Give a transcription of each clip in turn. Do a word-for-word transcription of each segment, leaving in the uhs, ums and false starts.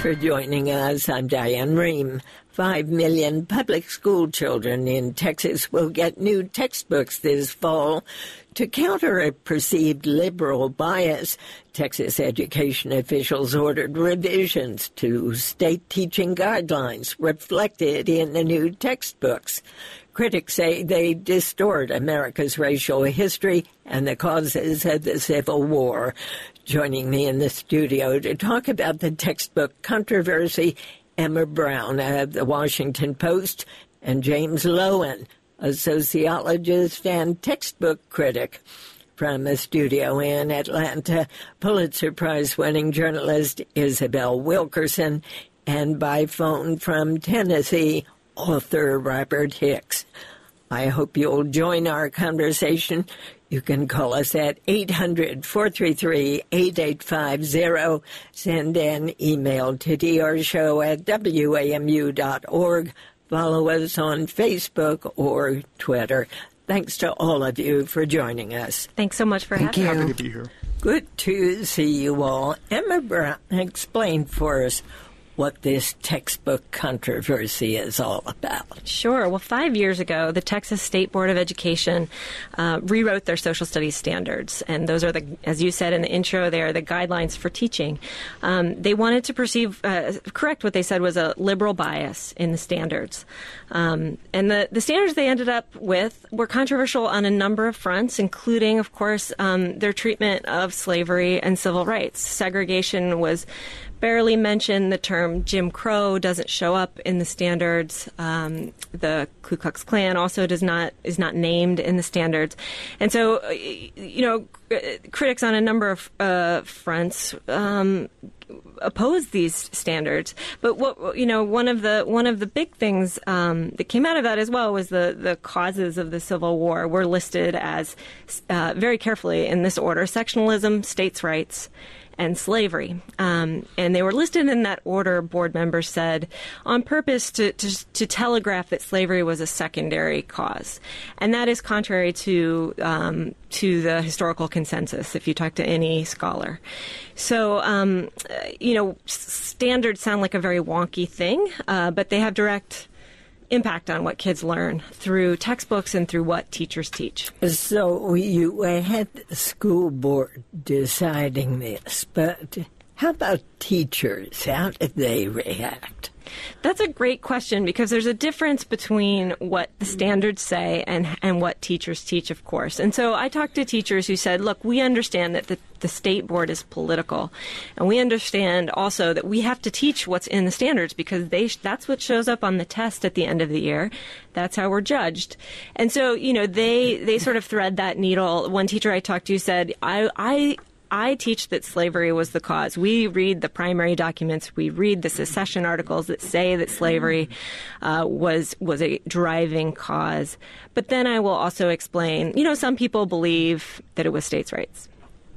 for joining us. I'm Diane Rehm. Five million public school children in Texas will get new textbooks this fall. To counter a perceived liberal bias, Texas education officials ordered revisions to state teaching guidelines reflected in the new textbooks. Critics say they distort America's racial history and the causes of the Civil War. Joining me in the studio to talk about the textbook controversy, Emma Brown of the Washington Post and James Loewen, a sociologist and textbook critic. From a studio in Atlanta, Pulitzer Prize-winning journalist Isabel Wilkerson, and by phone from Tennessee, author Robert Hicks. I hope you'll join our conversation. You can call us at eight hundred, four three three, eight eight five zero. Send an email to d r show at w a m u dot org. Follow us on Facebook or Twitter. Thanks to all of you for joining us. Thanks so much for Thank having you. us. Happy to be here. Good to see you all. Emma Brown, explain for us what this textbook controversy is all about. Sure. Well, five years ago, the Texas State Board of Education uh, rewrote their social studies standards. And those are, the, as you said in the intro, they are the guidelines for teaching. Um, they wanted to perceive, uh, correct what they said was a liberal bias in the standards. Um, and the, the standards they ended up with were controversial on a number of fronts, including, of course, um, their treatment of slavery and civil rights. Segregation was barely mentioned. The term Jim Crow doesn't show up in the standards. Um, the Ku Klux Klan also does not is not named in the standards. And so, you know, critics on a number of uh, fronts um, oppose these standards. But what you know, one of the one of the big things um, that came out of that as well was the the causes of the Civil War were listed as uh, very carefully in this order: sectionalism, states' rights, and slavery. Um, and they were listed in that order, board members said, on purpose to, to, to telegraph that slavery was a secondary cause. And that is contrary to um, to the historical consensus, if you talk to any scholar. So, um, you know, standards sound like a very wonky thing, uh, but they have direct impact on what kids learn through textbooks and through what teachers teach. So you had the school board deciding this, but how about teachers? How did they react? That's a great question, because there's a difference between what the standards say and and what teachers teach, of course. And so I talked to teachers who said, look, we understand that the, the state board is political, and we understand also that we have to teach what's in the standards, because they that's what shows up on the test at the end of the year. That's how we're judged. And so, you know, they, they sort of thread that needle. One teacher I talked to said, I... I I teach that slavery was the cause. We read the primary documents. We read the secession articles that say that slavery uh, was was a driving cause. But then I will also explain, you know, some people believe that it was states' rights.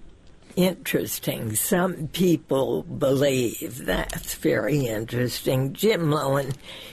Interesting. Some people believe. That's very interesting. Jim Loewen,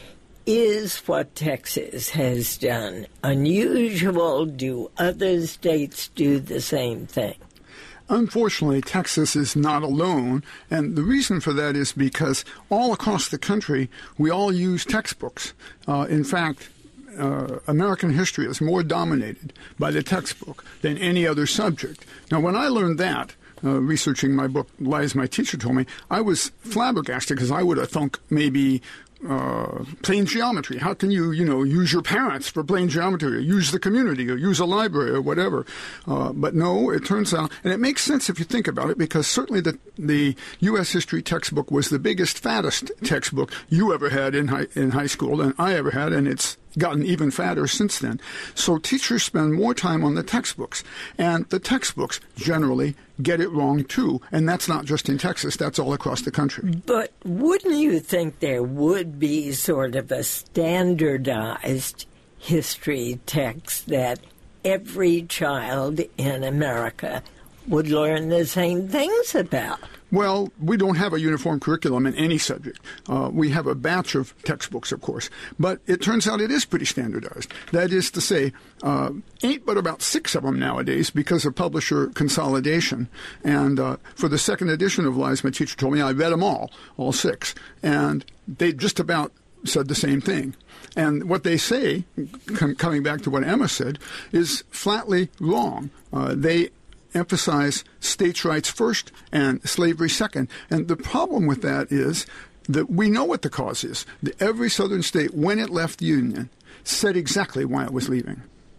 is what Texas has done unusual? Do other states do the same thing? Unfortunately, Texas is not alone, and the reason for that is because all across the country, we all use textbooks. Uh, in fact, uh, American history is more dominated by the textbook than any other subject. Now, when I learned that, uh, researching my book, Lies My Teacher Told Me, I was flabbergasted, because I would have thunk maybe Uh, plane geometry. How can you, you know, use your parents for plane geometry, or use the community, or use a library, or whatever? Uh, but no, it turns out, and it makes sense if you think about it, because certainly the the U S history textbook was the biggest, fattest textbook you ever had in high, in high school, and I ever had, and it's gotten even fatter since then. So teachers spend more time on the textbooks, and the textbooks generally get it wrong too, and that's not just in Texas, that's all across the country. But wouldn't you think there would be sort of a standardized history text that every child in America would learn the same things about? Well, we don't have a uniform curriculum in any subject. Uh, we have a batch of textbooks, of course, but it turns out it is pretty standardized. That is to say, uh, eight but about six of them nowadays because of publisher consolidation. And uh, for the second edition of Lies, my teacher told me, I read them all, all six, and they just about said the same thing. And what they say, com- coming back to what Emma said, is flatly wrong. Uh, they emphasize states' rights first and slavery second. And the problem with that is that we know what the cause is. The, every southern state, when it left the Union, said exactly why it was leaving.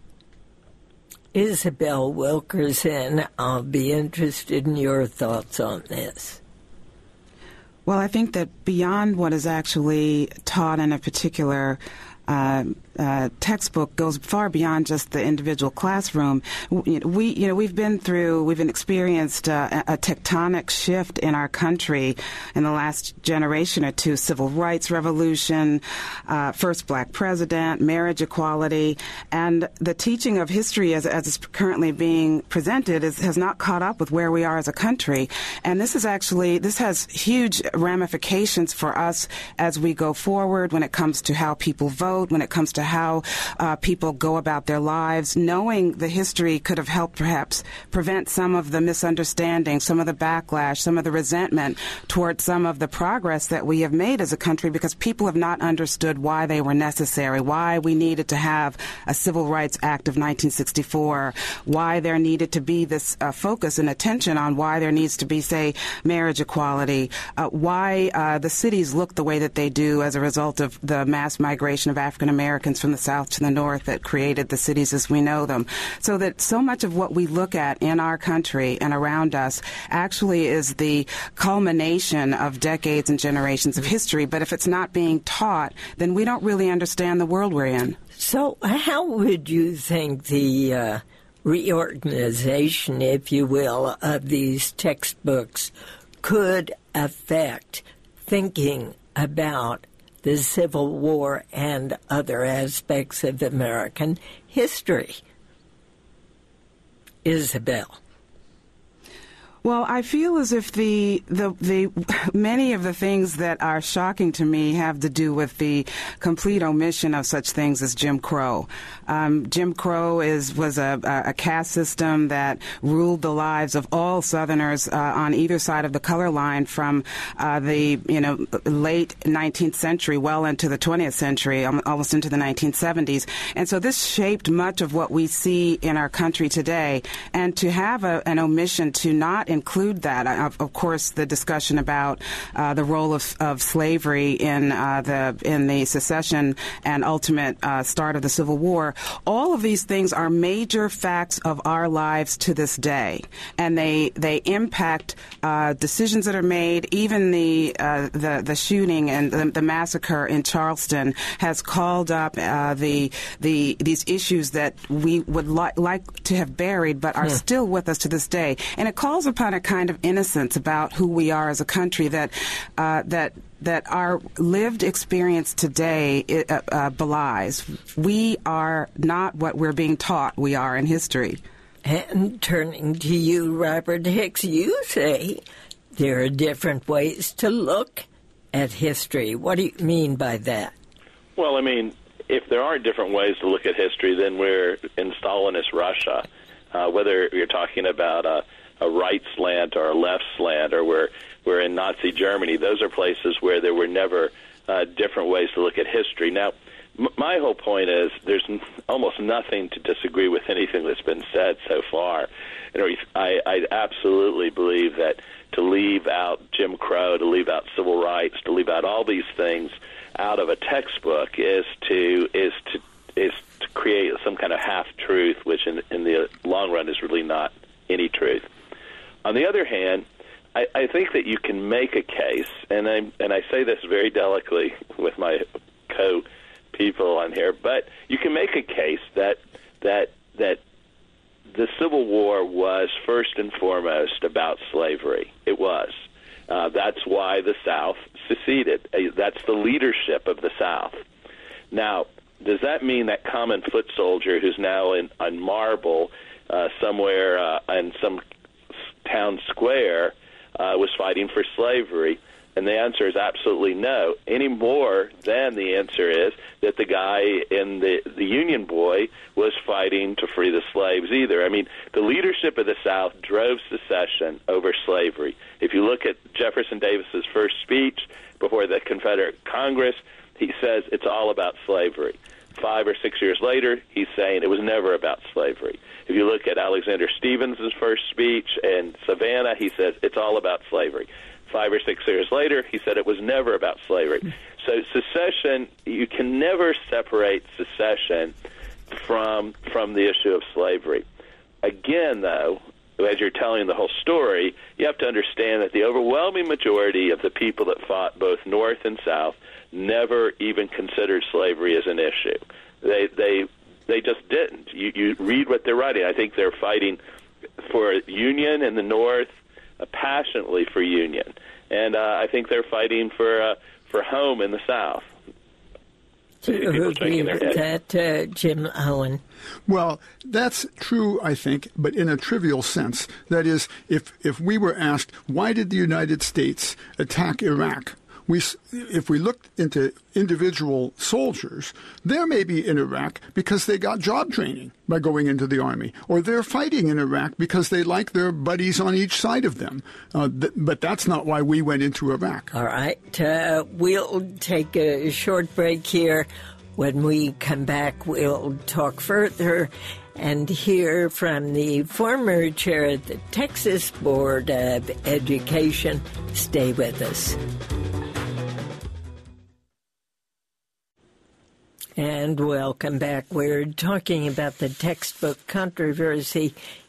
Isabel Wilkerson, I'll be interested in your thoughts on this. Well, I think that beyond what is actually taught in a particular uh, uh, textbook goes far beyond just the individual classroom. We, you know, we've been through, we've been experienced uh, a tectonic shift in our country in the last generation or two: civil rights revolution, uh, first black president, marriage equality, and the teaching of history as, as it's currently being presented is, has not caught up with where we are as a country. And this is actually, this has huge ramifications for us as we go forward when it comes to how people vote, when it comes to how uh, people go about their lives. Knowing the history could have helped perhaps prevent some of the misunderstanding, some of the backlash, some of the resentment towards some of the progress that we have made as a country, because people have not understood why they were necessary, why we needed to have a Civil Rights Act of nineteen sixty-four, why there needed to be this uh, focus and attention on why there needs to be, say, marriage equality, uh, why uh, the cities look the way that they do as a result of the mass migration of African Americans from the South to the North that created the cities as we know them. So that so much of what we look at in our country and around us actually is the culmination of decades and generations of history. But if it's not being taught, then we don't really understand the world we're in. So how would you think the uh, reorganization, if you will, of these textbooks could affect thinking about the Civil War and other aspects of American history? Isabel. Well, I feel as if the, the the many of the things that are shocking to me have to do with the complete omission of such things as Jim Crow. Um, Jim Crow is was a, a caste system that ruled the lives of all Southerners uh, on either side of the color line from uh, the you know late nineteenth century well into the twentieth century, almost into the nineteen seventies. And so this shaped much of what we see in our country today. And to have a, an omission to not include that, of, of course, the discussion about uh, the role of, of slavery in uh, the in the secession and ultimate uh, start of the Civil War. All of these things are major facts of our lives to this day, and they they impact uh, decisions that are made. Even the uh, the the shooting and the, the massacre in Charleston has called up uh, the the these issues that we would li- like to have buried, but are hmm. still with us to this day. And it calls upon a kind of innocence about who we are as a country that uh, that that our lived experience today uh, uh, belies. We are not what we're being taught we are in history. And turning to you, Robert Hicks, you say there are different ways to look at history. What do you mean by that? Well, I mean, if there are different ways to look at history, then we're in Stalinist Russia. Uh, whether you're talking about a, a right slant or a left slant, or we're, we're in Nazi Germany, those are places where there were never uh, different ways to look at history. Now, m- my whole point is there's n- almost nothing to disagree with anything that's been said so far. You know, I, I absolutely believe that to leave out Jim Crow, to leave out civil rights, to leave out all these things out of a textbook is to is to is to create some kind of half truth, which in, in the long run is really not any truth. On the other hand, I, I think that you can make a case, and I and I say this very delicately with my co-people on here, but you can make a case that that that the Civil War was first and foremost about slavery. It was. Uh, that's why the South seceded. Uh, that's the leadership of the South. Now, does that mean that common foot soldier who's now in on Marble uh, somewhere uh, in some town square uh, was fighting for slavery? And the answer is absolutely no, any more than the answer is that the guy in the, the Union Boy was fighting to free the slaves either. I mean, the leadership of the South drove secession over slavery. If you look at Jefferson Davis's first speech before the Confederate Congress, he says it's all about slavery. Five or six years later, he's saying it was never about slavery. If you look at Alexander Stephens's first speech in Savannah, he says it's all about slavery. Five or six years later, he said it was never about slavery. So secession, you can never separate secession from from the issue of slavery. Again, though, as you're telling the whole story, you have to understand that the overwhelming majority of the people that fought both North and South never even considered slavery as an issue. They they they just didn't. You, you read what they're writing. I think they're fighting for union in the North, uh, passionately for union, and uh, I think they're fighting for uh, for home in the South. Do you agree with that, uh, Jim Owen? Well, that's true, I think, but in a trivial sense. That is, if if we were asked, why did the United States attack Iraq? We, if we looked into individual soldiers, they're maybe in Iraq because they got job training by going into the Army, or they're fighting in Iraq because they like their buddies on each side of them. Uh, th- but that's not why we went into Iraq. All right. Uh, we'll take a short break here. When we come back, we'll talk further and hear from the former chair of the Texas Board of Education. Stay with us. And welcome back. We're talking about the textbook controversy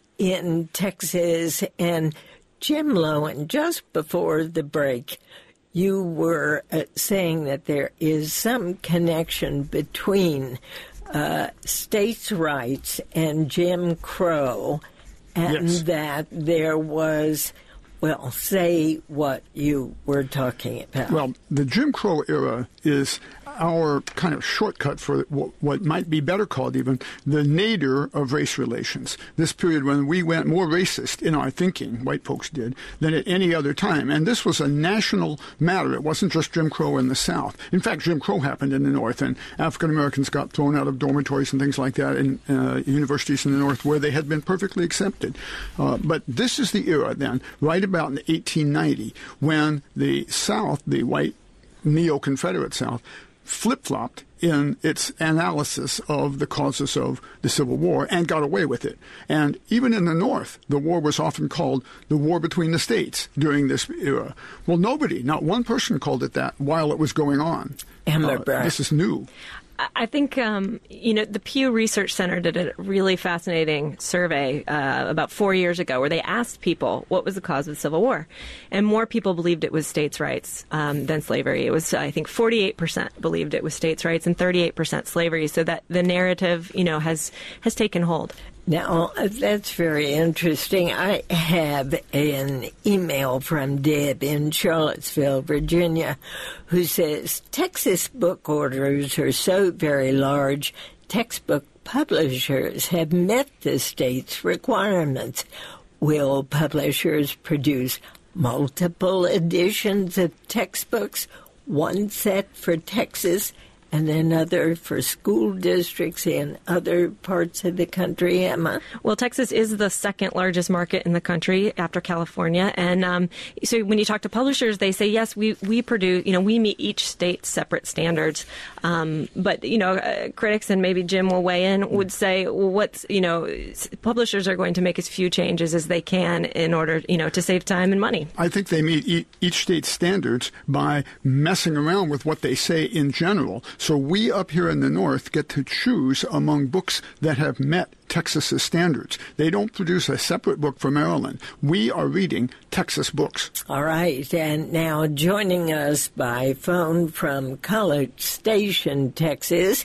in Texas. And Jim Loewen, just before the break, you were uh, saying that there is some connection between uh, states' rights and Jim Crow, and yes. that there was, well, say what you were talking about. Well, the Jim Crow era is our kind of shortcut for what might be better called even the nadir of race relations. This period when we went more racist in our thinking, white folks did, than at any other time. And this was a national matter. It wasn't just Jim Crow in the South. In fact, Jim Crow happened in the North, and African Americans got thrown out of dormitories and things like that in uh, universities in the North where they had been perfectly accepted. Uh, but this is the era then, right about in eighteen ninety, when the South, the white neo-Confederate South, flip-flopped in its analysis of the causes of the Civil War and got away with it. And even in the North, the war was often called the war between the states during this era. Well, nobody, not one person called it that while it was going on. Uh, this is new. I think, um, you know, the Pew Research Center did a really fascinating survey uh, about four years ago where they asked people what was the cause of the Civil War. And more people believed it was states' rights um, than slavery. It was, I think, forty-eight percent believed it was states' rights and thirty-eight percent slavery. So that the narrative, you know, has, has taken hold. Now, that's very interesting. I have an email from Deb in Charlottesville, Virginia, who says, Texas book orders are so very large, textbook publishers have met the state's requirements. Will publishers produce multiple editions of textbooks, one set for Texas and another for school districts in other parts of the country, Emma? Well, Texas is the second largest market in the country after California. And um, so when you talk to publishers, they say, yes, we, we produce, you know, we meet each state's separate standards. Um, but, you know, uh, critics, and maybe Jim will weigh in, would say, well, what's, you know, publishers are going to make as few changes as they can in order, you know, to save time and money. I think they meet e- each state's standards by messing around with what they say in general. So we up here in the North get to choose among books that have met Texas's standards. They don't produce a separate book for Maryland. We are reading Texas books. All right. And now joining us by phone from College Station, Texas,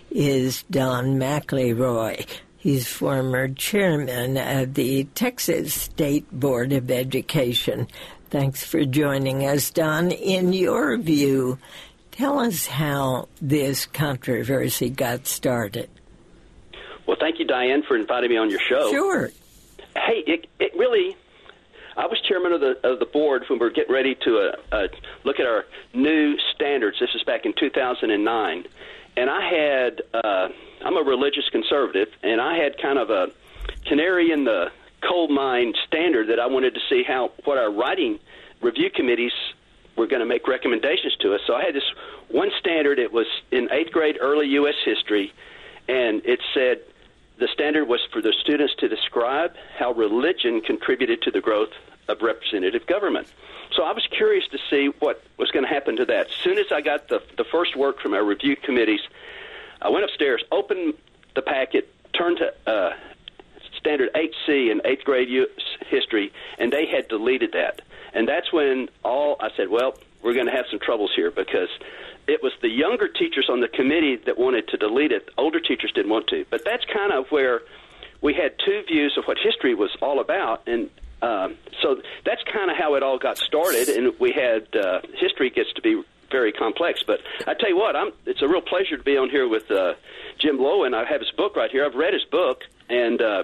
is Don McElroy. He's former chairman of the Texas State Board of Education. Thanks for joining us, Don. In your view, tell us how this controversy got started. Well, thank you, Diane, for inviting me on your show. Sure. Hey, it, it really, I was chairman of the of the board when we were getting ready to uh, uh, look at our new standards. This is back in two thousand nine. And I had, uh, I'm a religious conservative, and I had kind of a canary in the coal mine standard that I wanted to see how what our writing review committees were going to make recommendations to us. So I had this one standard. It was in eighth grade early U S history, and it said the standard was for the students to describe how religion contributed to the growth of representative government. So I was curious to see what was going to happen to that. As soon as I got the, the first work from our review committees, I went upstairs, opened the packet, turned to uh, Standard eight C in eighth grade U S history, and they had deleted that. And that's when all I said, well, we're going to have some troubles here, because it was the younger teachers on the committee that wanted to delete it. Older teachers didn't want to. But that's kind of where we had two views of what history was all about, and Um, so that's kind of how it all got started, and we had uh, history gets to be very complex. But I tell you what, I'm, it's a real pleasure to be on here with uh, Jim Loewen. I have his book right here. I've read his book, and uh,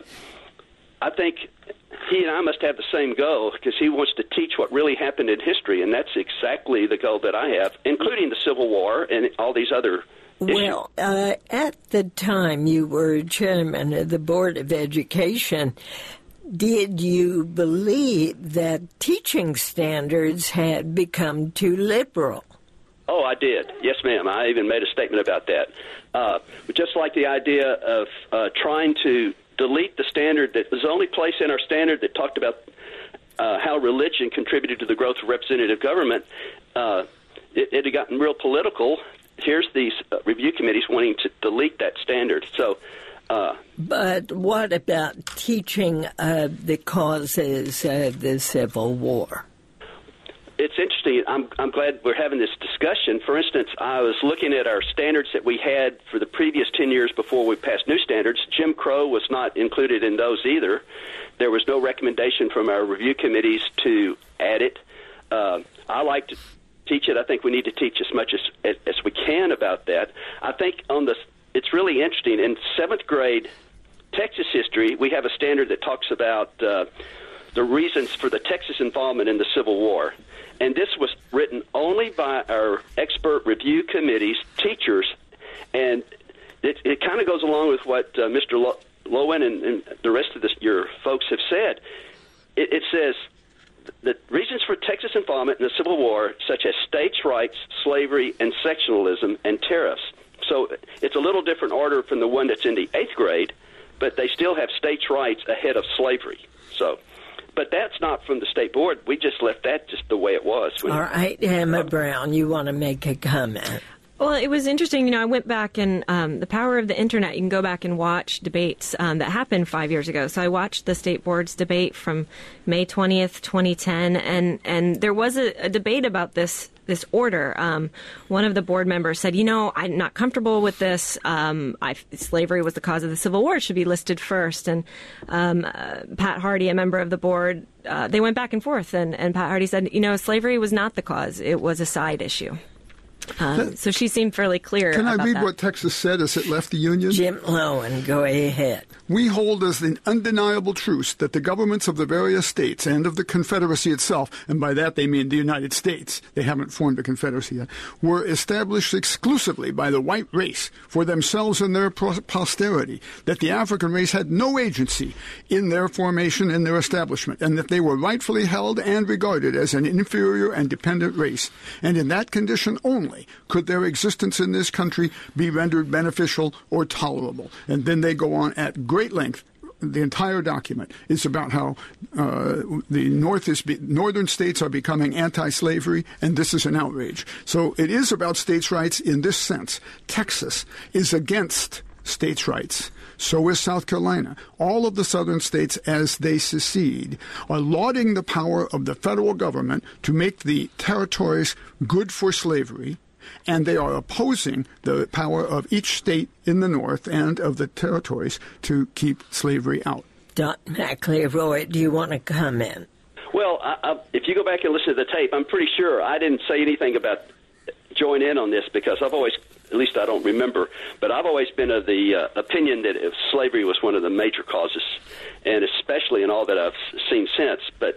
I think he and I must have the same goal, because he wants to teach what really happened in history, and that's exactly the goal that I have, including the Civil War and all these other issues. Well, uh, at the time you were chairman of the Board of Education, did you believe that teaching standards had become too liberal? Oh, I did. Yes, ma'am. I even made a statement about that. Uh, just like the idea of uh, trying to delete the standard that was the only place in our standard that talked about uh, how religion contributed to the growth of representative government, uh, it, it had gotten real political. Here's these uh, review committees wanting to delete that standard. So. Uh, but what about teaching uh, the causes of the Civil War? It's interesting. I'm, I'm glad we're having this discussion. For instance, I was looking at our standards that we had for the previous ten years before we passed new standards. Jim Crow was not included in those either. There was no recommendation from our review committees to add it. Uh, I like to teach it. I think we need to teach as much as, as, as we can about that. I think on the It's really interesting. In seventh grade Texas history, we have a standard that talks about uh, the reasons for the Texas involvement in the Civil War. And this was written only by our expert review committees, teachers, and it, it kind of goes along with what uh, Mister Lo- Loewen and, and the rest of this, your folks have said. It, it says the reasons for Texas involvement in the Civil War, such as states' rights, slavery, and sectionalism, and tariffs. So it's a little different order from the one that's in the eighth grade, but they still have states' rights ahead of slavery. So, but that's not from the state board. We just left that just the way it was. All right, Emma Brown, you want to make a comment? Well, it was interesting. You know, I went back and um, the power of the internet, you can go back and watch debates um, that happened five years ago. So I watched the state board's debate from May twentieth, twenty ten, and, and there was a, a debate about this this order. Um, one of the board members said, you know, I'm not comfortable with this. Um, I, slavery was the cause of the Civil War. It should be listed first. And um, uh, Pat Hardy, a member of the board, uh, they went back and forth. And, and Pat Hardy said, you know, slavery was not the cause. It was a side issue. Um, so she seemed fairly clear. Can about I read that. what Texas said as it left the Union? Jim Loewen, go ahead. We hold as an undeniable truth that the governments of the various states and of the Confederacy itself, and by that they mean the United States, they haven't formed a confederacy yet, were established exclusively by the white race for themselves and their posterity, that the African race had no agency in their formation and their establishment, and that they were rightfully held and regarded as an inferior and dependent race. And in that condition only could their existence in this country be rendered beneficial or tolerable. And then they go on at great length. The entire document is about how uh, the North is be- northern states are becoming anti-slavery, and this is an outrage. So it is about states' rights in this sense. Texas is against states' rights. So is South Carolina. All of the southern states, as they secede, are lauding the power of the federal government to make the territories good for slavery, and they are opposing the power of each state in the North and of the territories to keep slavery out. Doctor McElroy, do you want to comment? Well, I, I, if you go back and listen to the tape, I'm pretty sure I didn't say anything about join in on this, because I've always, at least I don't remember, but I've always been of the uh, opinion that if slavery was one of the major causes, and especially in all that I've seen since. But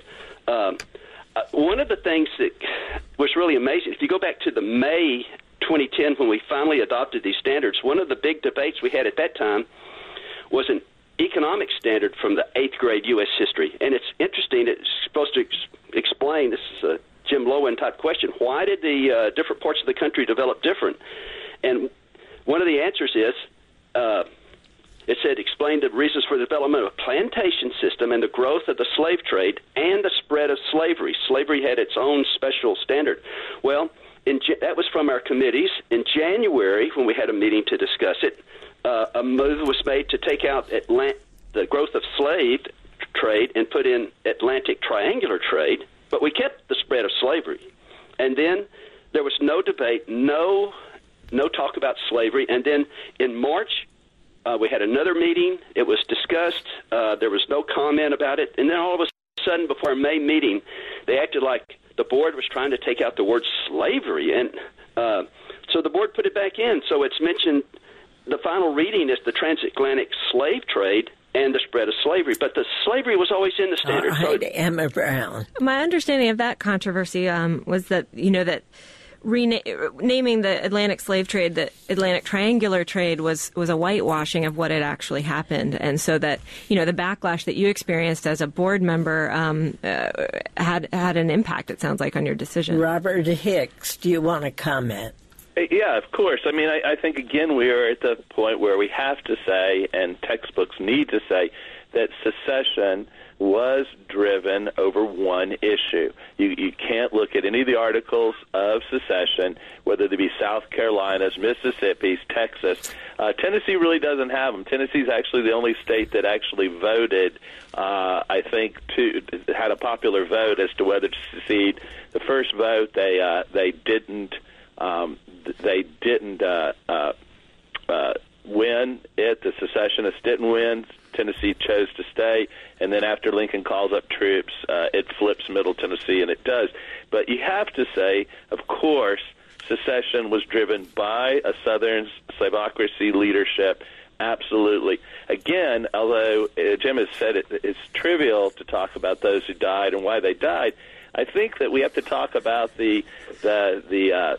um, uh, one of the things that was really amazing, if you go back to the May twenty ten when we finally adopted these standards, one of the big debates we had at that time was an economic standard from the eighth grade U S history. And it's interesting, it's supposed to ex- explain, this is a Jim Lowen type question, why did the uh, different parts of the country develop different? And one of the answers is, uh, it said, explain the reasons for the development of a plantation system and the growth of the slave trade and the spread of slavery. Slavery had its own special standard. Well, in, that was from our committees. In January, when we had a meeting to discuss it, uh, a move was made to take out Atlant- the growth of slave trade and put in Atlantic triangular trade, but we kept the spread of slavery. And then there was no debate, no no talk about slavery. And then in March, uh, we had another meeting. It was discussed. Uh, there was no comment about it. And then all of a sudden, before our May meeting, they acted like the board was trying to take out the word slavery. And uh, so the board put it back in. So it's mentioned, the final reading is the transatlantic slave trade and the spread of slavery. But the slavery was always in the standard. All right, so, Emma Brown. My understanding of that controversy um, was that, you know, that Rena- naming the Atlantic slave trade the Atlantic triangular trade was, was a whitewashing of what had actually happened. And so that, you know, the backlash that you experienced as a board member um, uh, had had an impact, it sounds like, on your decision. Robert Hicks, do you want to comment? Yeah, of course. I mean, I, I think, again, we are at the point where we have to say, and textbooks need to say, that secession was driven over one issue. You, you can't look at any of the articles of secession, whether they be South Carolina's, Mississippi's, Texas. Uh, Tennessee really doesn't have them. Tennessee's actually the only state that actually voted, uh, I think, to had a popular vote as to whether to secede. The first vote, they uh, they didn't um, they didn't uh, uh, uh, win it. The secessionists didn't win. Tennessee chose to stay, and then after Lincoln calls up troops, uh, it flips Middle Tennessee, and it does. But you have to say, of course, secession was driven by a Southern slavocracy leadership, absolutely. Again, although uh, Jim has said it, it's trivial to talk about those who died and why they died, I think that we have to talk about the the the uh,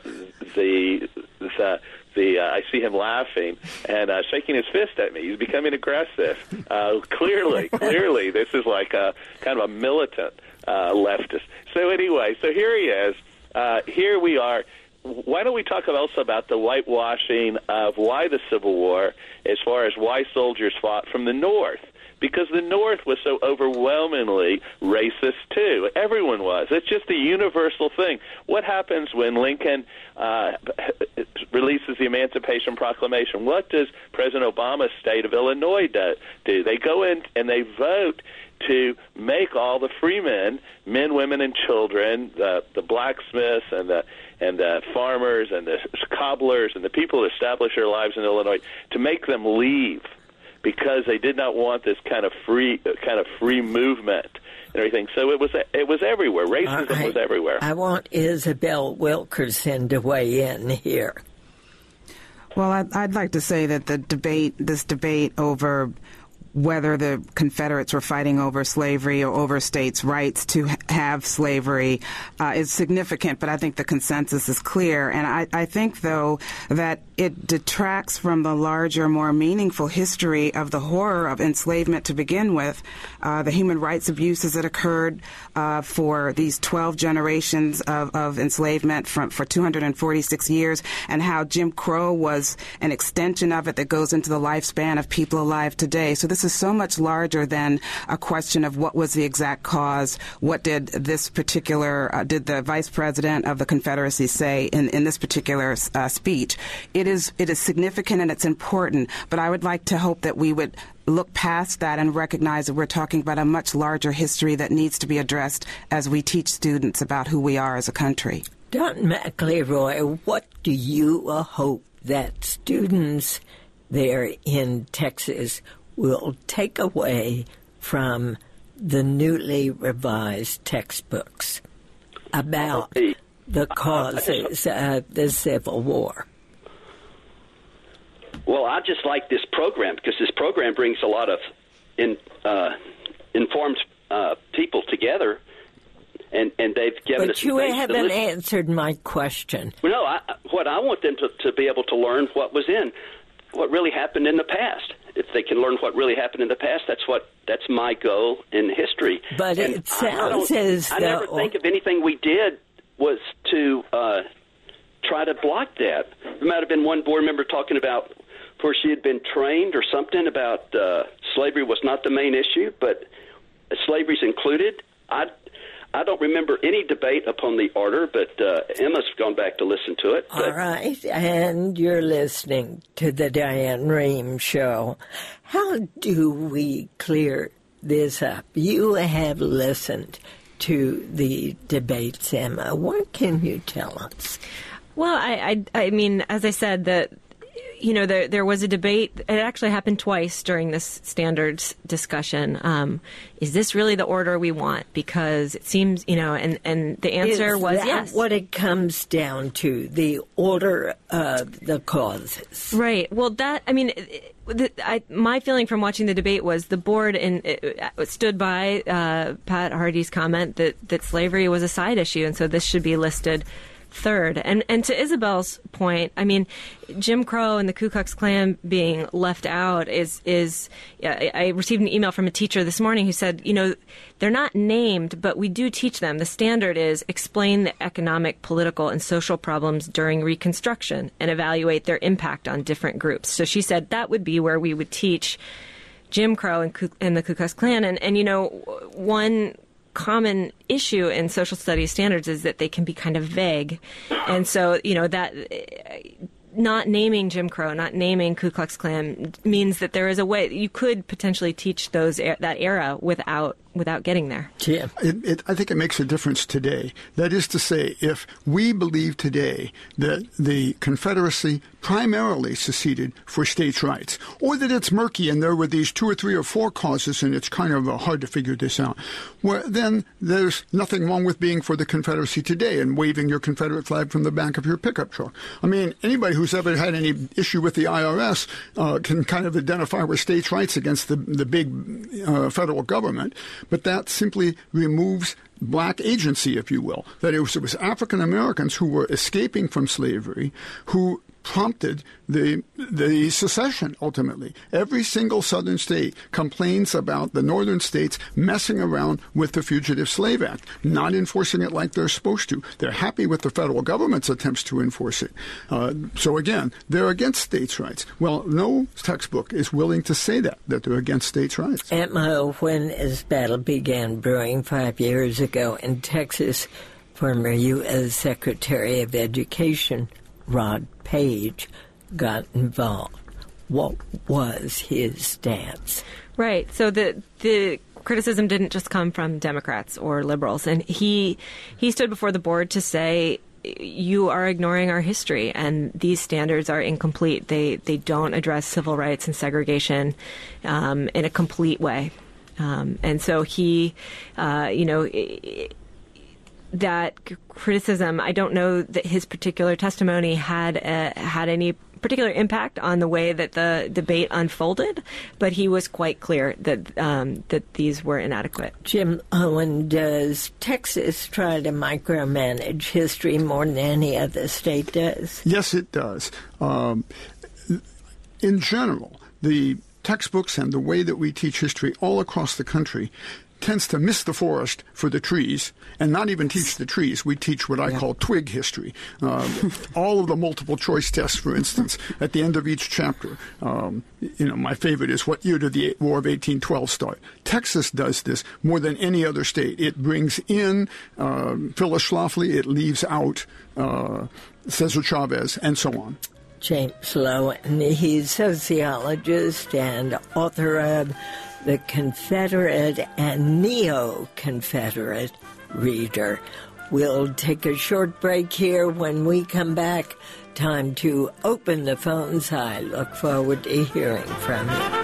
the the The, uh, I see him laughing and uh, shaking his fist at me. He's becoming aggressive. Uh, clearly, clearly, this is like a kind of a militant uh, leftist. So anyway, so here he is. Uh, here we are. Why don't we talk also about the whitewashing of why the Civil War, as far as why soldiers fought from the North? Because the North was so overwhelmingly racist, too. Everyone was. It's just a universal thing. What happens when Lincoln uh, releases the Emancipation Proclamation? What does President Obama's state of Illinois do? do? They go in and they vote to make all the freemen, men, women, and children, the, the blacksmiths and the and the farmers and the cobblers and the people who establish their lives in Illinois, to make them leave, because they did not want this kind of free kind of free movement and everything. So it was it was everywhere. Racism I, was everywhere. I want Isabel Wilkerson to weigh in here. Well, I'd, I'd like to say that the debate, this debate over whether the Confederates were fighting over slavery or over states' rights to ha- have slavery uh, is significant, but I think the consensus is clear. And I, I think, though, that it detracts from the larger, more meaningful history of the horror of enslavement to begin with, uh, the human rights abuses that occurred uh, for these twelve generations of, of enslavement from, for two hundred forty-six years, and how Jim Crow was an extension of it that goes into the lifespan of people alive today. So this This is so much larger than a question of what was the exact cause. What did this particular, uh, did the Vice President of the Confederacy say in, in this particular uh, speech? It is, it is significant and it's important, but I would like to hope that we would look past that and recognize that we're talking about a much larger history that needs to be addressed as we teach students about who we are as a country. Don McLeroy, what do you uh, hope that students there in Texas will take away from the newly revised textbooks about the causes of the Civil War? Well, I just like this program because this program brings a lot of in, uh, informed uh, people together and, and they've given but us. But you things haven't answered my question. Well, no, I, what I want them to, to be able to learn what was in, what really happened in the past. If they can learn what really happened in the past, that's what that's my goal in history. But and it sounds I, I as I though never think of anything we did was to uh, try to block that. There might have been one board member talking about where she had been trained or something about uh, slavery was not the main issue, but slavery's included. I I don't remember any debate upon the order, but uh, Emma's gone back to listen to it. All right, and you're listening to the Diane Rehm Show. How do we clear this up? You have listened to the debates, Emma. What can you tell us? Well, I, I, I mean, as I said, that you know, there there was a debate. It actually happened twice during this standards discussion. Um, is this really the order we want? Because it seems, you know, and, and the answer is was that yes. What it comes down to, the order of the causes. Right. Well, that, I mean, it, the, I, my feeling from watching the debate was the board in, it, it stood by uh, Pat Hardy's comment that, that slavery was a side issue, and so this should be listed third. And and to Isabel's point, I mean, Jim Crow and the Ku Klux Klan being left out is, is I, I received an email from a teacher this morning who said, you know, they're not named, but we do teach them. The standard is explain the economic, political, and social problems during Reconstruction and evaluate their impact on different groups. So she said that would be where we would teach Jim Crow and, Ku, and the Ku Klux Klan. And, and, you know, one common issue in social studies standards is that they can be kind of vague. And so, you know, that not naming Jim Crow, not naming Ku Klux Klan means that there is a way you could potentially teach those that era without without getting there. Yeah. It, it, I think it makes a difference today. That is to say, if we believe today that the Confederacy primarily seceded for states' rights, or that it's murky and there were these two or three or four causes and it's kind of uh, hard to figure this out, well, then there's nothing wrong with being for the Confederacy today and waving your Confederate flag from the back of your pickup truck. I mean, anybody who's ever had any issue with the I R S uh, can kind of identify with states' rights against the, the big uh, federal government. But that simply removes black agency, if you will. That it was, it was African Americans who were escaping from slavery who prompted the the secession, ultimately. Every single southern state complains about the northern states messing around with the Fugitive Slave Act, not enforcing it like they're supposed to. They're happy with the federal government's attempts to enforce it. Uh, so again, they're against states' rights. Well, no textbook is willing to say that, that they're against states' rights. Emma, when this battle began brewing five years ago in Texas, former U S Secretary of Education Rod Page got involved. What was his stance? Right. So the the criticism didn't just come from Democrats or liberals, and he he stood before the board to say, you are ignoring our history, and these standards are incomplete. They they don't address civil rights and segregation um, in a complete way. Um, and so he, uh, you know. It, that criticism, I don't know that his particular testimony had uh, had any particular impact on the way that the debate unfolded, but he was quite clear that um, that these were inadequate. Jim Owen, does Texas try to micromanage history more than any other state does? Yes, it does. Um, in general, the textbooks and the way that we teach history all across the country tends to miss the forest for the trees and not even teach the trees. We teach what I yeah. call twig history. Um, all of the multiple choice tests, for instance, at the end of each chapter. Um, you know, my favorite is, what year did the War of eighteen twelve start? Texas does this more than any other state. It brings in uh, Phyllis Schlafly. It leaves out uh, Cesar Chavez, and so on. James Lowen, he's sociologist and author of The Confederate and Neo-Confederate Reader. We'll take a short break here. When we come back, time to open the phones. I look forward to hearing from you.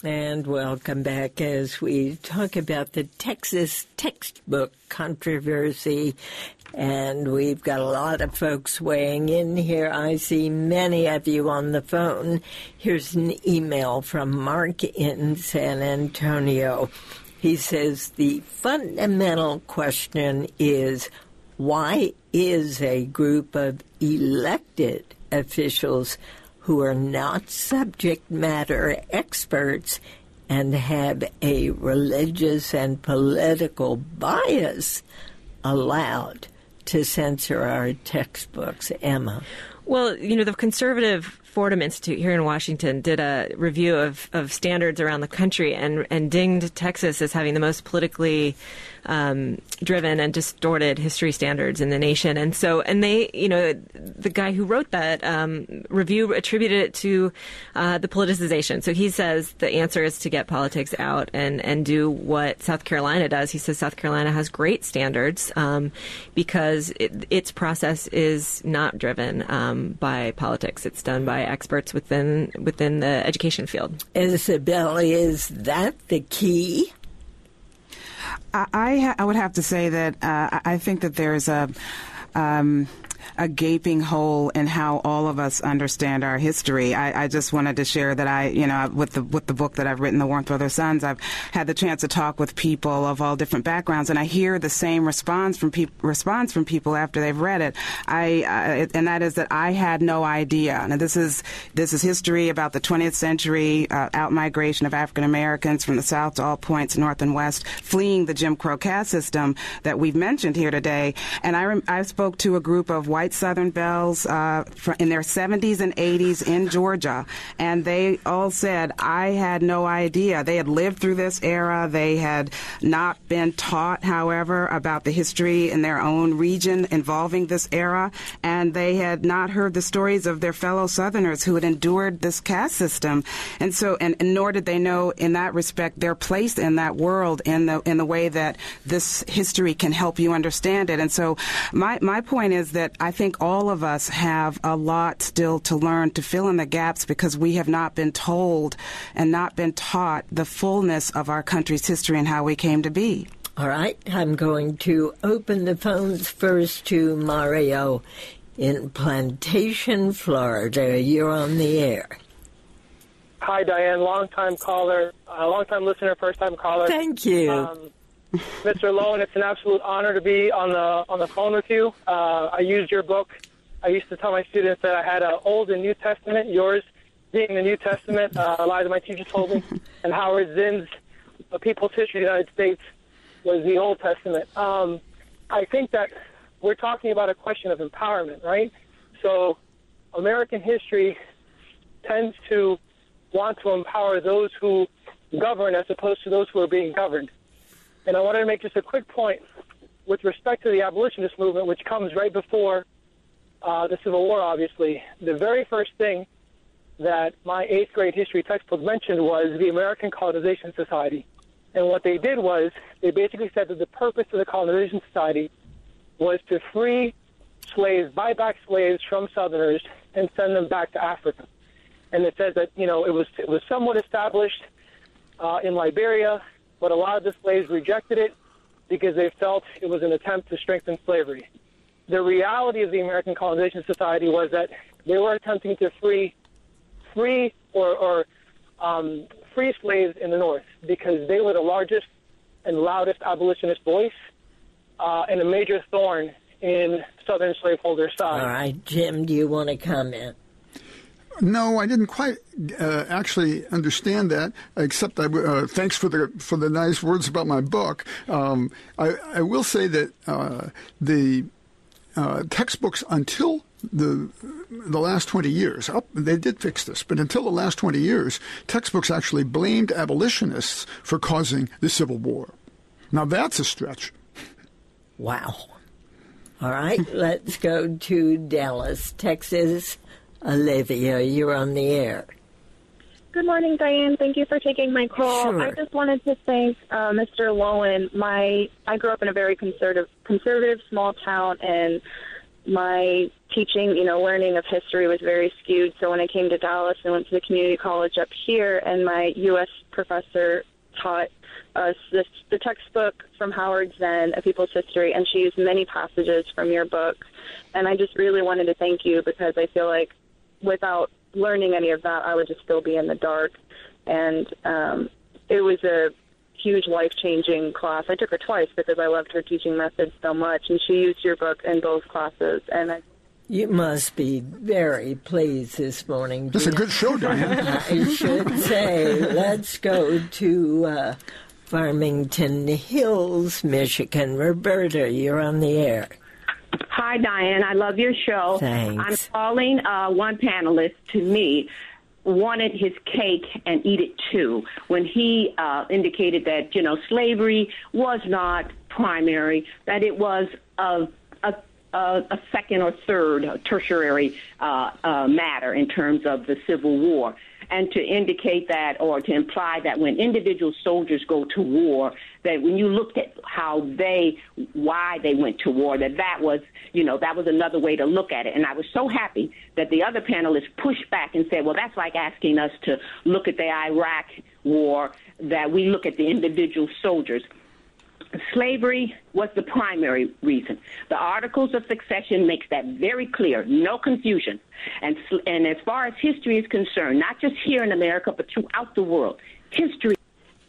And welcome back as we talk about the Texas textbook controversy. And we've got a lot of folks weighing in here. I see many of you on the phone. Here's an email from Mark in San Antonio. He says, the fundamental question is, why is a group of elected officials who are not subject matter experts and have a religious and political bias allowed to censor our textbooks? Emma. Well, you know, the conservative Fordham Institute here in Washington did a review of, of standards around the country and, and dinged Texas as having the most politically um, driven and distorted history standards in the nation. And so, and they, you know, the guy who wrote that um, review attributed it to uh, the politicization. So he says the answer is to get politics out and, and do what South Carolina does. He says South Carolina has great standards um, because it, its process is not driven um, by politics. It's done by experts within within the education field. Isabel, is that the key? I, I, ha- I would have to say that uh, I think that there's a um, a gaping hole in how all of us understand our history. I, I just wanted to share that I, you know, with the with the book that I've written, The Warmth of Their Sons, I've had the chance to talk with people of all different backgrounds, and I hear the same response from people response from people after they've read it. I uh, and that is that I had no idea. Now this is this is history about the twentieth century uh, out-migration of African Americans from the South to all points, North and West, fleeing the Jim Crow caste system that we've mentioned here today. And I rem- I spoke to a group of white Southern Belles uh, in their seventies and eighties in Georgia, and they all said, I had no idea. They had lived through this era. They had not been taught, however, about the history in their own region involving this era, and they had not heard the stories of their fellow Southerners who had endured this caste system. And so, and, and nor did they know, in that respect, their place in that world in the in the way that this history can help you understand it. And so my, my point is that I think all of us have a lot still to learn to fill in the gaps because we have not been told and not been taught the fullness of our country's history and how we came to be. All right, I'm going to open the phones first to Mario in Plantation, Florida. You're on the air. Hi, Diane, long-time caller, uh, long-time listener, first-time caller. Thank you. Um, Mister Lowen, it's an absolute honor to be on the on the phone with you. Uh, I used your book. I used to tell my students that I had an Old and New Testament, yours being the New Testament. Uh, a lot of my teachers told me, and Howard Zinn's A People's History of the United States was the Old Testament. Um, I think that we're talking about a question of empowerment, right? So American history tends to want to empower those who govern as opposed to those who are being governed. And I wanted to make just a quick point with respect to the abolitionist movement, which comes right before uh, the Civil War, obviously. The very first thing that my eighth grade history textbook mentioned was the American Colonization Society. And what they did was they basically said that the purpose of the Colonization Society was to free slaves, buy back slaves from Southerners, and send them back to Africa. And it says that, you know, it was it was somewhat established uh, in Liberia, but a lot of the slaves rejected it because they felt it was an attempt to strengthen slavery. The reality of the American Colonization Society was that they were attempting to free free or, or um, free slaves in the North because they were the largest and loudest abolitionist voice uh, and a major thorn in Southern slaveholders' side. All right, Jim, do you want to comment? No, I didn't quite uh, actually understand that. Except, I, uh, thanks for the for the nice words about my book. Um, I, I will say that uh, the uh, textbooks until the the last twenty years, up, they did fix this, but until the last twenty years, textbooks actually blamed abolitionists for causing the Civil War. Now that's a stretch. Wow. All right, let's go to Dallas, Texas. Olivia, you're on the air. Good morning, Diane. Thank you for taking my call. Sure. I just wanted to thank uh, Mister Lowen. My I grew up in a very conservative, conservative small town, and my teaching, you know, learning of history was very skewed. So when I came to Dallas and went to the community college up here, and my U S professor taught us this, the textbook from Howard Zinn, A People's History, and she used many passages from your book. And I just really wanted to thank you, because I feel like without learning any of that, I would just still be in the dark. And um, it was a huge life-changing class. I took her twice because I loved her teaching methods so much, and she used your book in both classes. And I You must be very pleased this morning. This is a good show, Diane. I should say, let's go to uh, Farmington Hills, Michigan. Roberta, you're on the air. Hi, Diane. I love your show. Thanks. I'm calling uh, one panelist to me wanted his cake and eat it too when he uh, indicated that, you know, slavery was not primary, that it was a, a, a second or third a tertiary uh, uh, matter in terms of the Civil War. And to indicate that, or to imply that when individual soldiers go to war, that when you looked at how they, why they went to war, that that was, you know, that was another way to look at it. And I was so happy that the other panelists pushed back and said, well, that's like asking us to look at the Iraq war, that we look at the individual soldiers. Slavery was the primary reason. The Articles of Succession makes that very clear, no confusion. And, and as far as history is concerned, not just here in America, but throughout the world, history.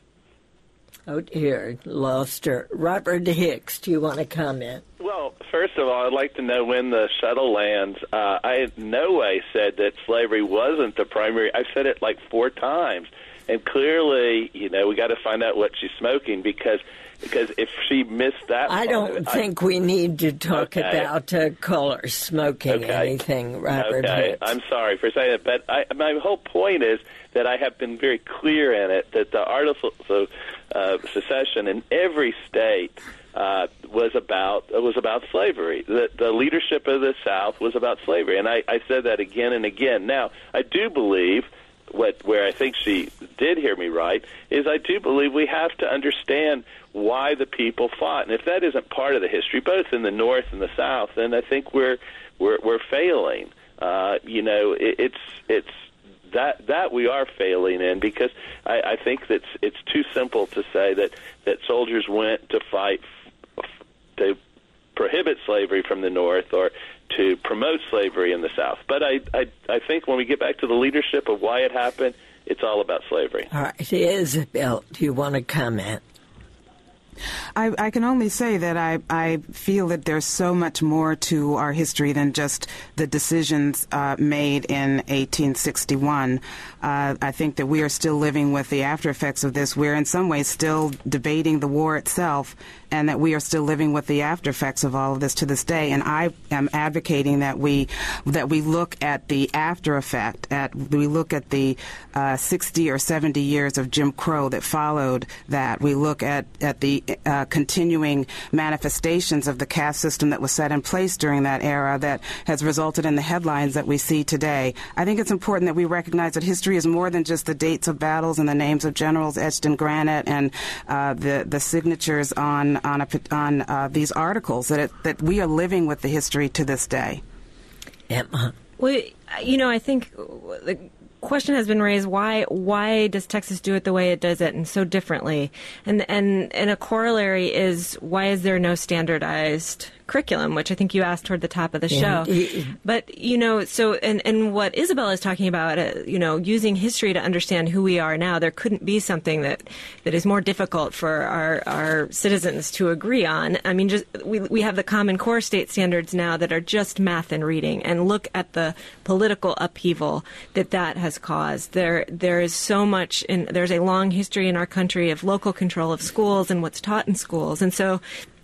Oh, dear, lost her. Robert Hicks, do you want to comment? Well, first of all, I'd like to know when the shuttle lands. Uh, I in no way said that slavery wasn't the primary. I said it like four times. And clearly, you know, we got to find out what she's smoking, because because if she missed that I don't it, think I, we need to talk okay. about uh, callers smoking okay. anything, Robert Okay, Hicks. I'm sorry for saying it, but I, my whole point is that I have been very clear in it that the Articles of uh, Secession in every state uh, was about was about slavery. The, the leadership of the South was about slavery, and I, I said that again and again. Now, I do believe what where I think she did hear me right is I do believe we have to understand why the people fought, and if that isn't part of the history, both in the North and the South, then I think we're we're, we're failing. Uh, you know, it, it's it's that that we are failing in, because I, I think that it's too simple to say that that soldiers went to fight f- to prohibit slavery from the North or to promote slavery in the South. But I, I, I think when we get back to the leadership of why it happened, it's all about slavery. All right, Isabel, do you want to comment? I, I can only say that I, I feel that there's so much more to our history than just the decisions uh, made in eighteen sixty-one. Uh, I think that we are still living with the after effects of this. We're in some ways still debating the war itself, and that we are still living with the after effects of all of this to this day. And I am advocating that we that we look at the after effect, at we look at the uh, sixty or seventy years of Jim Crow that followed that. We look at, at the uh, continuing manifestations of the caste system that was set in place during that era that has resulted in the headlines that we see today. I think it's important that we recognize that history is more than just the dates of battles and the names of generals etched in granite and uh, the the signatures on on, a, on uh, these articles, that it, that we are living with the history to this day. Emma? Well, you know, I think the question has been raised, why why does Texas do it the way it does it and so differently? And and, and a corollary is, why is there no standardized curriculum, which I think you asked toward the top of the show. Yeah. But, you know, so, and, and what Isabel is talking about, uh, you know, using history to understand who we are now, there couldn't be something that, that is more difficult for our, our citizens to agree on. I mean, just we, we have the Common Core state standards now that are just math and reading, and look at the political upheaval that that has caused. There, there is so much, in, there's a long history in our country of local control of schools and what's taught in schools. And so,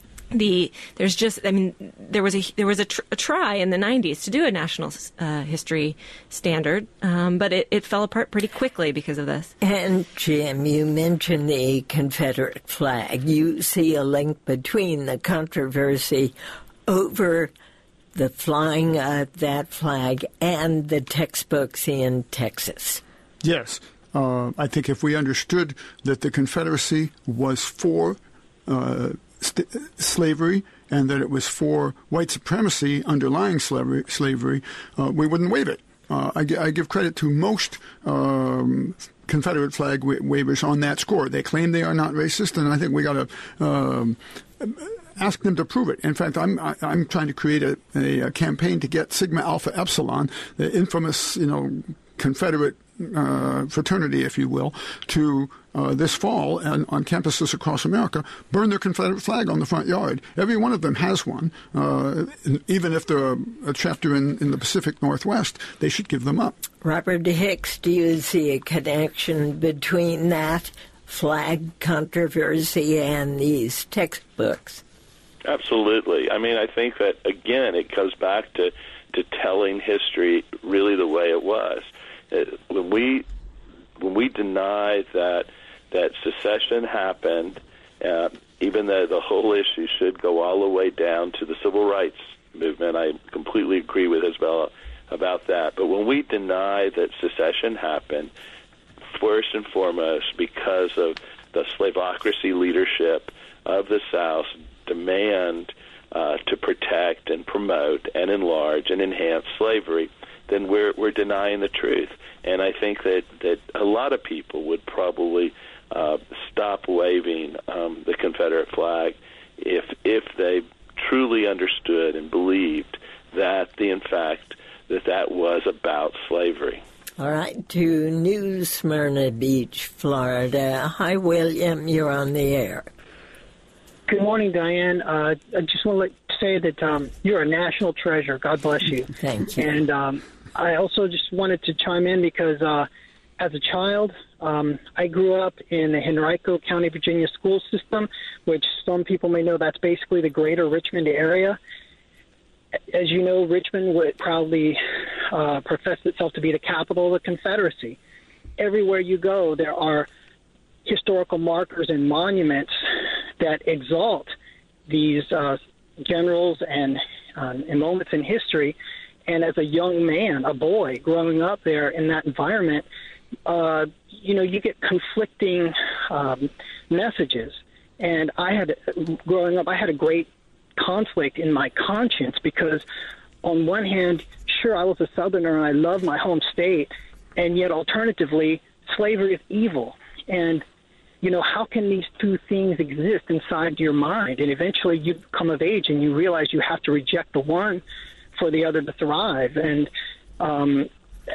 The there's just I mean there was a there was a, tr- a try in the nineties to do a national uh, history standard, um, but it, it fell apart pretty quickly because of this. And Jim, you mentioned the Confederate flag. You see a link between the controversy over the flying of that flag and the textbooks in Texas. Yes, uh, I think if we understood that the Confederacy was for Uh, st- slavery and that it was for white supremacy underlying slavery, slavery uh, we wouldn't waive it. Uh, I, I give credit to most um, Confederate flag wa- waivers on that score. They claim they are not racist, and I think we got to um, ask them to prove it. In fact, I'm I, I'm trying to create a, a, a campaign to get Sigma Alpha Epsilon, the infamous, you know, Confederate uh, fraternity, if you will, to uh, this fall and on campuses across America, burn their Confederate flag on the front yard. Every one of them has one. Uh, even if they're a, a chapter in, in the Pacific Northwest, they should give them up. Robert Hicks, do you see a connection between that flag controversy and these textbooks? Absolutely. I mean, I think that, again, it goes back to, to telling history really the way it was. It, when we when we deny that that secession happened, uh, even though the whole issue should go all the way down to the civil rights movement, I completely agree with Isabella about that. But when we deny that secession happened, first and foremost because of the slavocracy leadership of the South demand uh, to protect and promote and enlarge and enhance slavery, then we're we're denying the truth. And I think that, that a lot of people would probably uh, stop waving um, the Confederate flag if if they truly understood and believed that the in fact that that was about slavery. All right, to New Smyrna Beach, Florida. Hi, William. You're on the air. Good morning, Diane. Uh, I just want to say that um, you're a national treasure. God bless you. Thank you. And um, I also just wanted to chime in because uh, as a child, um, I grew up in the Henrico County, Virginia school system, which some people may know that's basically the greater Richmond area. As you know, Richmond would proudly uh, profess itself to be the capital of the Confederacy. Everywhere you go, there are historical markers and monuments that exalt these uh, generals and, uh, and moments in history. And as a young man, a boy, growing up there in that environment, uh, you know, you get conflicting um, messages. And I had, growing up, I had a great conflict in my conscience because on one hand, sure, I was a Southerner and I loved my home state, and yet alternatively, slavery is evil. And you know, how can these two things exist inside your mind? And eventually you come of age and you realize you have to reject the one for the other to thrive. And um,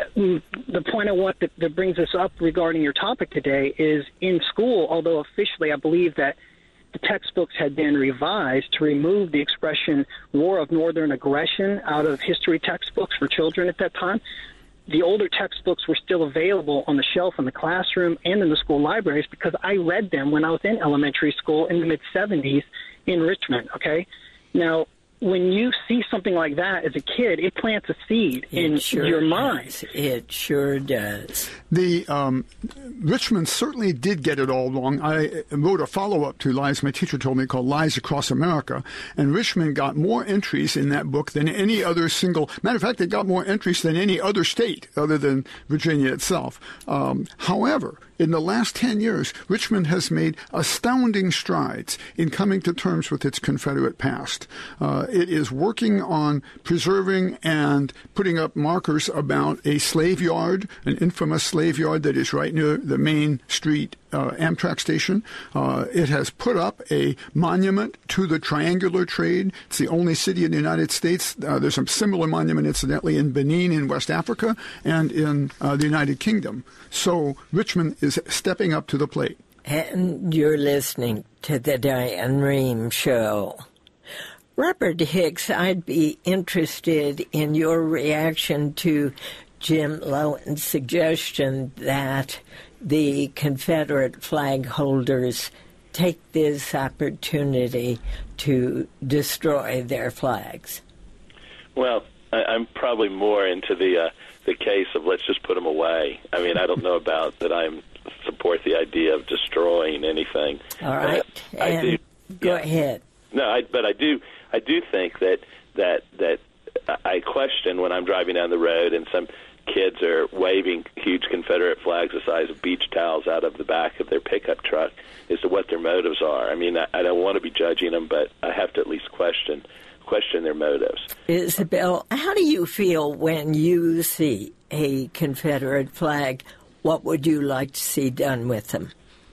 the point I want that, that brings us up regarding your topic today is in school, although officially I believe that the textbooks had been revised to remove the expression War of Northern Aggression out of history textbooks for children at that time, the older textbooks were still available on the shelf in the classroom and in the school libraries because I read them when I was in elementary school in the mid-seventies in Richmond, okay? Now, when you see something like that as a kid, it plants a seed it in sure your mind. Does. It sure does. The um, Richmond certainly did get it all wrong. I wrote a follow-up to Lies my teacher told me called Lies Across America, and Richmond got more entries in that book than any other single. Matter of fact, they got more entries than any other state other than Virginia itself. Um, however, in the last ten years, Richmond has made astounding strides in coming to terms with its Confederate past. Uh, it is working on preserving and putting up markers about a slave yard, an infamous slave yard that is right near the Main Street uh, Amtrak station. Uh, it has put up a monument to the triangular trade. It's the only city in the United States. Uh, there's a similar monument, incidentally, in Benin in West Africa and in uh, the United Kingdom. So Richmond is stepping up to the plate. And you're listening to the Diane Rehm Show. Robert Hicks, I'd be interested in your reaction to Jim Lowen's suggestion that the Confederate flag holders take this opportunity to destroy their flags. Well, I, I'm probably more into the uh, the case of let's just put them away. I mean, I don't know about that I support the idea of destroying anything. All right. Uh, I and do, go yeah. ahead. No, I, but I do I do think that that that I question when I'm driving down the road and some kids are waving huge Confederate flags the size of beach towels out of the back of their pickup truck as to what their motives are. I mean, I, I don't want to be judging them, but I have to at least question question their motives. Isabel, how do you feel when you see a Confederate flag? What would you like to see done with them?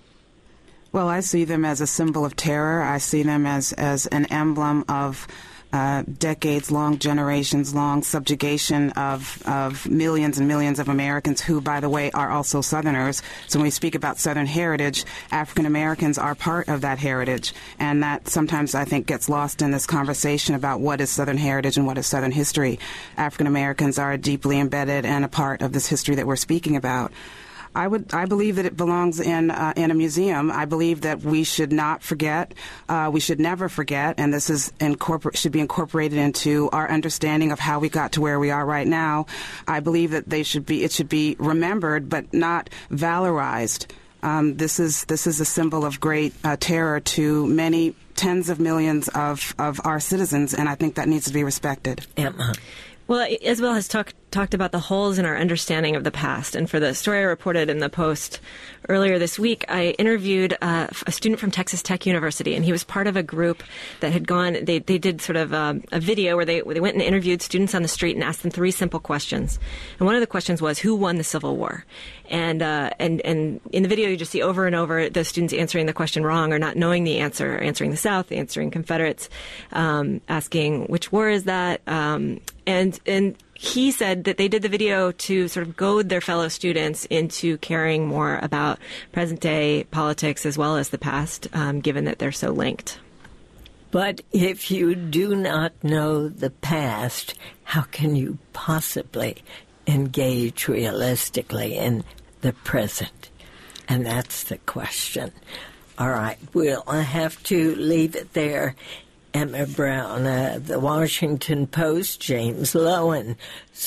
Well, I see them as a symbol of terror. I see them as, as an emblem of uh, decades-long, generations-long subjugation of, of millions and millions of Americans who, by the way, are also Southerners. So when we speak about Southern heritage, African Americans are part of that heritage. And that sometimes, I think, gets lost in this conversation about what is Southern heritage and what is Southern history. African Americans are deeply embedded and a part of this history that we're speaking about. I would. I believe that it belongs in uh, in a museum. I believe that we should not forget. Uh, we should never forget, and this is incorpor- should be incorporated into our understanding of how we got to where we are right now. I believe that they should be. It should be remembered, but not valorized. Um, this is this is a symbol of great uh, terror to many tens of millions of, of our citizens, and I think that needs to be respected. Emma. Well, Isabel has talked talked about the holes in our understanding of the past. And for the story I reported in the Post earlier this week, I interviewed uh, a student from Texas Tech University, and he was part of a group that had gone, they, they did sort of a, a video where they, where they went and interviewed students on the street and asked them three simple questions. And one of the questions was, who won the Civil War? And, uh, and, and in the video, you just see over and over the students answering the question wrong or not knowing the answer, answering the South, answering Confederates, um, asking which war is that? Um, and, and, he said that they did the video to sort of goad their fellow students into caring more about present-day politics as well as the past, um, given that they're so linked. But if you do not know the past, how can you possibly engage realistically in the present? And that's the question. All right, we'll have to leave it there. Emma Brown, uh, the Washington Post, James Loewen,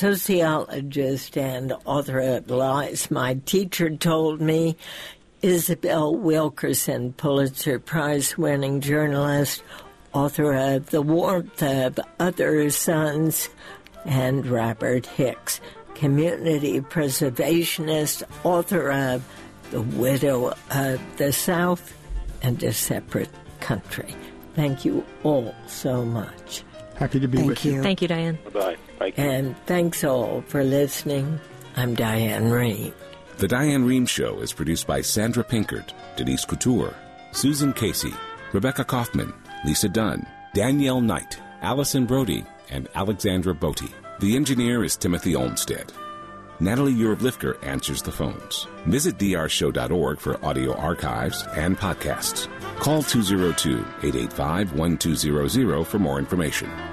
sociologist and author of Lies My Teacher Told Me, Isabel Wilkerson, Pulitzer Prize-winning journalist, author of The Warmth of Other Suns, and Robert Hicks, community preservationist, author of The Widow of the South and A Separate Country. Thank you all so much. Happy to be Thank with you. you. Thank you, Diane. Bye-bye. Thank you. And thanks all for listening. I'm Diane Rehm. The Diane Rehm Show is produced by Sandra Pinkert, Denise Couture, Susan Casey, Rebecca Kaufman, Lisa Dunn, Danielle Knight, Allison Brody, and Alexandra Botti. The engineer is Timothy Olmstead. Natalie Ureblifker answers the phones. Visit d r show dot org for audio archives and podcasts. Call two oh two, eight eight five, one two zero zero for more information.